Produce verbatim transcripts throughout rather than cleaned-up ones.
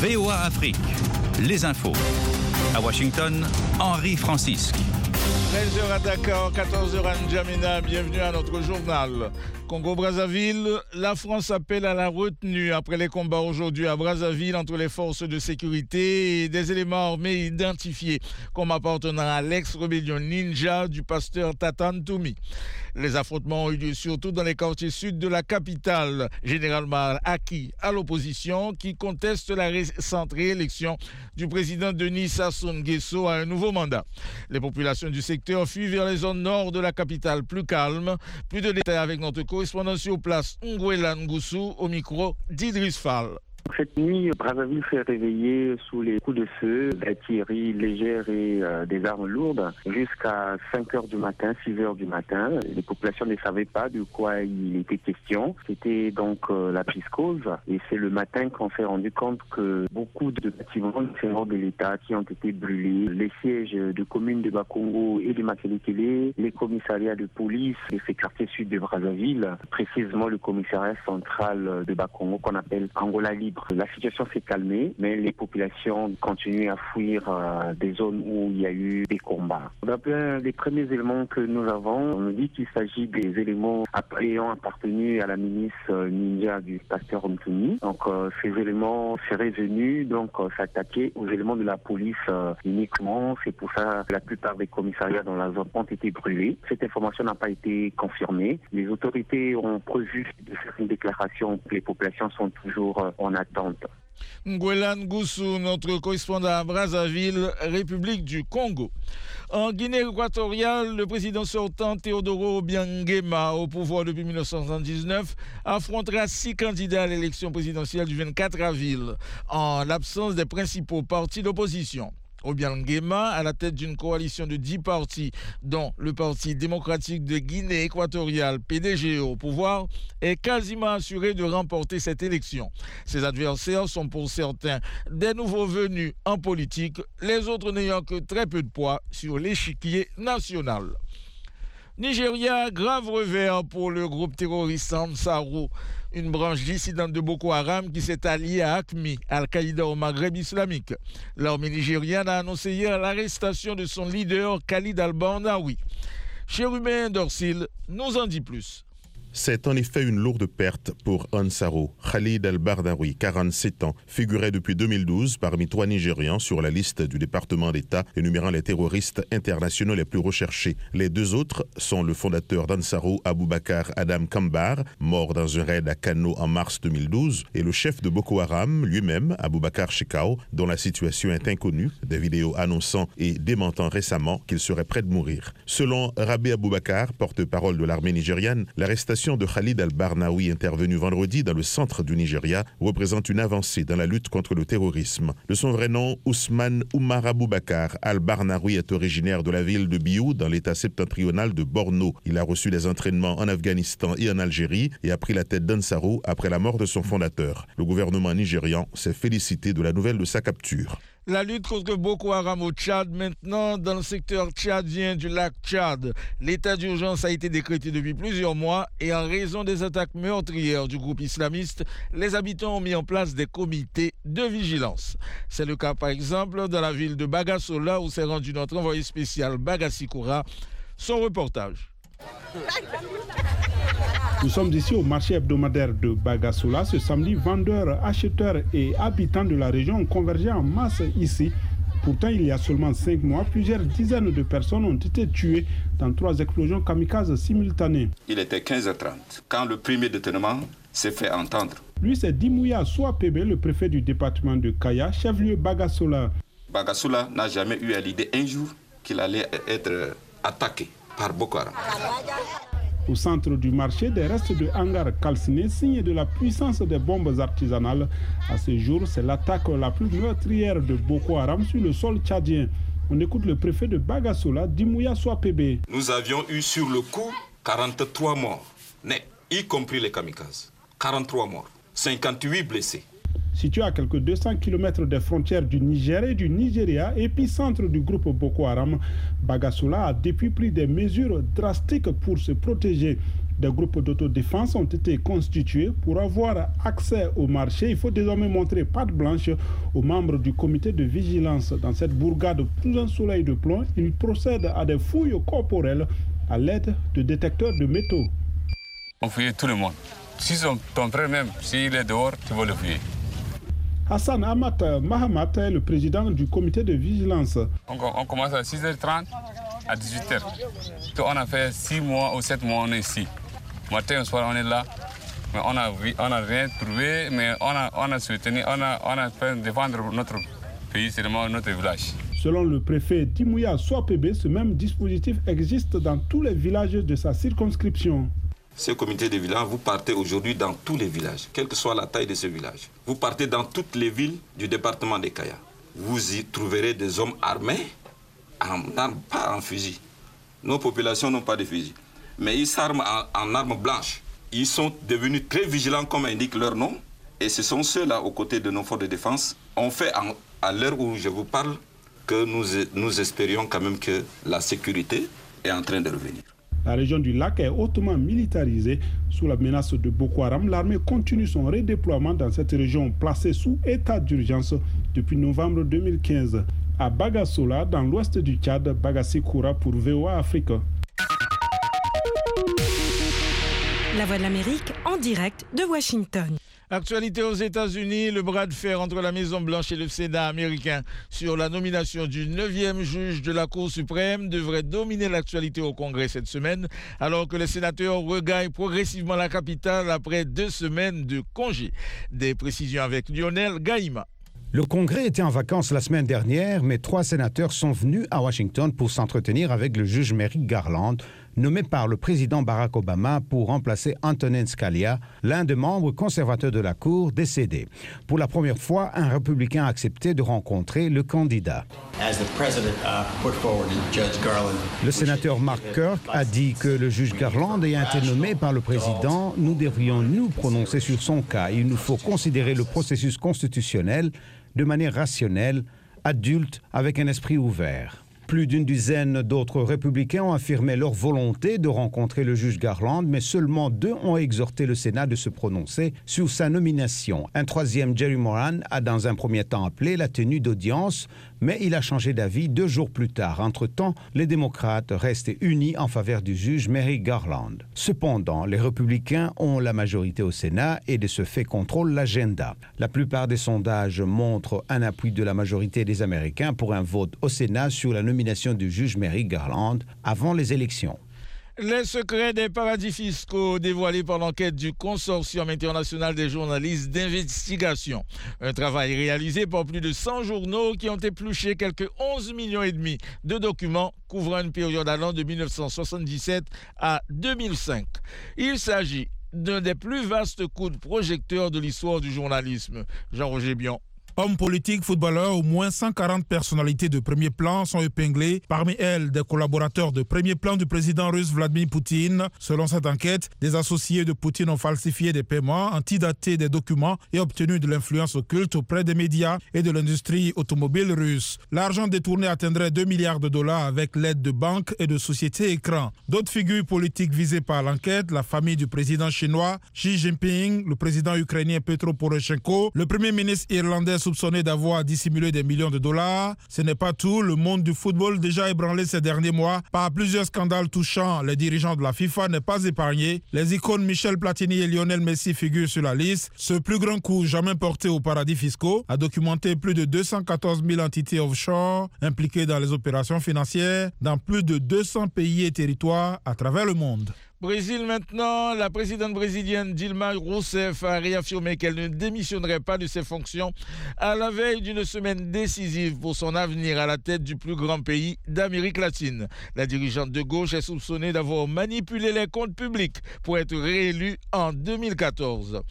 V O A Afrique, les infos. À Washington, Henri Francisque. treize heures à Dakar, quatorze heures à N'Djamena, bienvenue à notre journal. Congo-Brazzaville, la France appelle à la retenue après les combats aujourd'hui à Brazzaville entre les forces de sécurité et des éléments armés identifiés comme appartenant à l'ex-rébellion ninja du pasteur Tatan Toumi. Les affrontements ont eu lieu surtout dans les quartiers sud de la capitale, généralement acquis à l'opposition qui conteste la récente réélection du président Denis Sassou Nguesso à un nouveau mandat. Les populations du secteur fuient vers les zones nord de la capitale plus calmes. Plus de détails avec notre correspondant sur place, Ngwela Ngoussou, au micro d'Idriss Fall. Cette nuit, Brazzaville s'est réveillée sous les coups de feu, d'artillerie légère et euh, des armes lourdes jusqu'à cinq heures du matin, six heures du matin. Les populations ne savaient pas de quoi il était question. C'était donc euh, la psychose. Et c'est le matin qu'on s'est rendu compte que beaucoup de bâtiments de l'État qui ont été brûlés, les sièges de communes de Bakongo et de Makelekele, les commissariats de police de ces quartiers sud de Brazzaville, précisément le commissariat central de Bakongo qu'on appelle Angola Libre. La situation s'est calmée, mais les populations continuent à fuir euh, des zones où il y a eu des combats. D'après les premiers éléments que nous avons, on nous dit qu'il s'agit des éléments ayant appartenu à la milice euh, ninja du pasteur Mtoumi. Donc euh, ces éléments seraient venus donc euh, s'attaquer aux éléments de la police euh, uniquement. C'est pour ça que la plupart des commissariats dans la zone ont été brûlés. Cette information n'a pas été confirmée. Les autorités ont prévu de faire une déclaration que les populations sont toujours euh, en attente. Ngwela Ngoussou, notre correspondant à Brazzaville, République du Congo. En Guinée équatoriale, le président sortant Teodoro Obiang-Nguema, au pouvoir depuis mille neuf cent soixante-dix-neuf, affrontera six candidats à l'élection présidentielle du vingt-quatre avril, en l'absence des principaux partis d'opposition. Obiang-Nguema, à la tête d'une coalition de dix partis, dont le Parti démocratique de Guinée équatoriale, P D G au pouvoir, est quasiment assuré de remporter cette élection. Ses adversaires sont pour certains des nouveaux venus en politique, les autres n'ayant que très peu de poids sur l'échiquier national. Nigeria, grave revers pour le groupe terroriste Ansarou, une branche dissidente de Boko Haram qui s'est alliée à AQMI, Al-Qaïda au Maghreb islamique. L'armée nigériane a annoncé hier l'arrestation de son leader Khalid al-Barnawi. Chérubin Dorsil nous en dit plus. C'est en effet une lourde perte pour Ansarou. Khalid al-Barnawi, quarante-sept ans, figurait depuis deux mille douze parmi trois Nigérians sur la liste du département d'État énumérant les terroristes internationaux les plus recherchés. Les deux autres sont le fondateur d'Ansarou, Aboubakar Adam Kambar, mort dans un raid à Kano en mars deux mille douze, et le chef de Boko Haram lui-même, Aboubakar Shekau, dont la situation est inconnue, des vidéos annonçant et démentant récemment qu'il serait prêt de mourir. Selon Rabi Aboubakar, porte-parole de l'armée nigériane, l'arrestation de Khalid al-Barnawi intervenue vendredi dans le centre du Nigeria représente une avancée dans la lutte contre le terrorisme. De son vrai nom, Ousmane Oumar Aboubakar al-Barnawi est originaire de la ville de Biou dans l'état septentrional de Borno. Il a reçu des entraînements en Afghanistan et en Algérie et a pris la tête d'Ansarou après la mort de son fondateur. Le gouvernement nigérian s'est félicité de la nouvelle de sa capture. La lutte contre Boko Haram au Tchad, maintenant dans le secteur tchadien du lac Tchad. L'état d'urgence a été décrété depuis plusieurs mois et en raison des attaques meurtrières du groupe islamiste, les habitants ont mis en place des comités de vigilance. C'est le cas par exemple dans la ville de Bagassola où s'est rendu notre envoyé spécial Bagassi Koura. Son reportage. Nous sommes ici au marché hebdomadaire de Bagassola. Ce samedi, vendeurs, acheteurs et habitants de la région ont convergé en masse ici. Pourtant, il y a seulement cinq mois, plusieurs dizaines de personnes ont été tuées dans trois explosions kamikazes simultanées. Il était quinze heures trente quand le premier détonement s'est fait entendre. Lui, c'est Dimouya Souapébé, le préfet du département de Kaya, chef-lieu Bagassola. Bagassola n'a jamais eu à l'idée un jour qu'il allait être attaqué par Boko Haram. Au centre du marché, des restes de hangars calcinés, signe de la puissance des bombes artisanales. À ce jour, c'est l'attaque la plus meurtrière de Boko Haram sur le sol tchadien. On écoute le préfet de Bagassola, Dimouya Souapébé. Nous avions eu sur le coup quarante-trois morts, nets, y compris les kamikazes. quarante-trois morts, cinquante-huit blessés. Situé à quelques deux cents kilomètres des frontières du Niger et du Nigeria, épicentre du groupe Boko Haram, Bagassola a depuis pris des mesures drastiques pour se protéger. Des groupes d'autodéfense ont été constitués pour avoir accès au marché. Il faut désormais montrer patte blanche aux membres du comité de vigilance. Dans cette bourgade sous un soleil de plomb, ils procèdent à des fouilles corporelles à l'aide de détecteurs de métaux. On fouille tout le monde. Si ton frère même, s'il est dehors, tu vas le fouiller. Hassan Amat Mahamat est le président du comité de vigilance. On, on commence à six heures trente à dix-huit heures. On a fait six mois ou sept mois, on est ici. Matin au soir, on est là. Mais on n'a on a rien trouvé, mais on a, on a soutenu, on a, on a fait défendre notre pays, c'est notre village. Selon le préfet Dimouya Swapebe, ce même dispositif existe dans tous les villages de sa circonscription. Ce comité de village, vous partez aujourd'hui dans tous les villages, quelle que soit la taille de ce village. Vous partez dans toutes les villes du département de Kaya. Vous y trouverez des hommes armés, en armes, pas en fusil. Nos populations n'ont pas de fusil, mais ils s'arment en, en armes blanches. Ils sont devenus très vigilants, comme indique leur nom, et ce sont ceux-là, aux côtés de nos forces de défense. On fait, en, à l'heure où je vous parle, que nous, nous espérions quand même que la sécurité est en train de revenir. La région du lac est hautement militarisée. Sous la menace de Boko Haram, l'armée continue son redéploiement dans cette région placée sous état d'urgence depuis novembre deux mille quinze. À Bagasola, dans l'ouest du Tchad, Bagassi Koura pour V O A Afrique. La Voix de l'Amérique en direct de Washington. Actualité aux États-Unis, le bras de fer entre la Maison-Blanche et le Sénat américain sur la nomination du neuvième juge de la Cour suprême devrait dominer l'actualité au Congrès cette semaine, alors que les sénateurs regagnent progressivement la capitale après deux semaines de congé. Des précisions avec Lionel Gaïma. Le Congrès était en vacances la semaine dernière, mais trois sénateurs sont venus à Washington pour s'entretenir avec le juge Merrick Garland, nommé par le président Barack Obama pour remplacer Antonin Scalia, l'un des membres conservateurs de la Cour décédé. Pour la première fois, un républicain a accepté de rencontrer le candidat. Le sénateur Mark Kirk a dit que le juge Garland ayant été nommé par le président, nous devrions nous prononcer sur son cas. Il nous faut considérer le processus constitutionnel de manière rationnelle, adulte, avec un esprit ouvert. Plus d'une dizaine d'autres républicains ont affirmé leur volonté de rencontrer le juge Garland, mais seulement deux ont exhorté le Sénat de se prononcer sur sa nomination. Un troisième, Jerry Moran, a dans un premier temps appelé la tenue d'audience, mais il a changé d'avis deux jours plus tard. Entre-temps, les démocrates restent unis en faveur du juge Merrick Garland. Cependant, les républicains ont la majorité au Sénat et de ce fait contrôlent l'agenda. La plupart des sondages montrent un appui de la majorité des Américains pour un vote au Sénat sur la nomination du juge Merrick Garland avant les élections. Les secrets des paradis fiscaux dévoilés par l'enquête du Consortium international des journalistes d'investigation. Un travail réalisé par plus de cent journaux qui ont épluché quelques onze millions et demi de documents couvrant une période allant de mille neuf cent soixante-dix-sept à deux mille cinq. Il s'agit d'un des plus vastes coups de projecteur de l'histoire du journalisme. Jean-Roger Bion. Hommes politiques, footballeurs, au moins cent quarante personnalités de premier plan sont épinglées. Parmi elles, des collaborateurs de premier plan du président russe Vladimir Poutine. Selon cette enquête, des associés de Poutine ont falsifié des paiements, antidaté des documents et obtenu de l'influence occulte auprès des médias et de l'industrie automobile russe. L'argent détourné atteindrait deux milliards de dollars avec l'aide de banques et de sociétés écrans. D'autres figures politiques visées par l'enquête, la famille du président chinois Xi Jinping, le président ukrainien Petro Poroshenko, le premier ministre irlandais soupçonné d'avoir dissimulé des millions de dollars. Ce n'est pas tout. Le monde du football, déjà ébranlé ces derniers mois par plusieurs scandales touchant les dirigeants de la FIFA, n'est pas épargné. Les icônes Michel Platini et Lionel Messi figurent sur la liste. Ce plus grand coup jamais porté aux paradis fiscaux a documenté plus de deux cent quatorze mille entités offshore impliquées dans les opérations financières dans plus de deux cents pays et territoires à travers le monde. Brésil maintenant, la présidente brésilienne Dilma Rousseff a réaffirmé qu'elle ne démissionnerait pas de ses fonctions à la veille d'une semaine décisive pour son avenir à la tête du plus grand pays d'Amérique latine. La dirigeante de gauche est soupçonnée d'avoir manipulé les comptes publics pour être réélue en deux mille quatorze.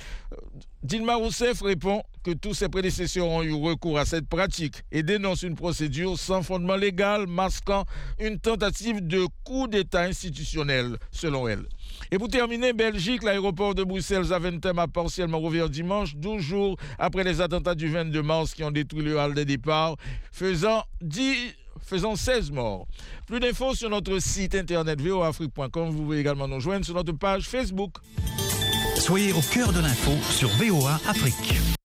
Dilma Rousseff répond que tous ses prédécesseurs ont eu recours à cette pratique et dénonce une procédure sans fondement légal masquant une tentative de coup d'État institutionnel, selon elle. Et pour terminer, Belgique, l'aéroport de Bruxelles-Zaventem a partiellement rouvert dimanche, douze jours après les attentats du vingt-deux mars qui ont détruit le hall de départ, faisant dix faisant seize morts. Plus d'infos sur notre site internet v o a afrique point com. Vous pouvez également nous joindre sur notre page Facebook. Soyez au cœur de l'info sur V O A Afrique.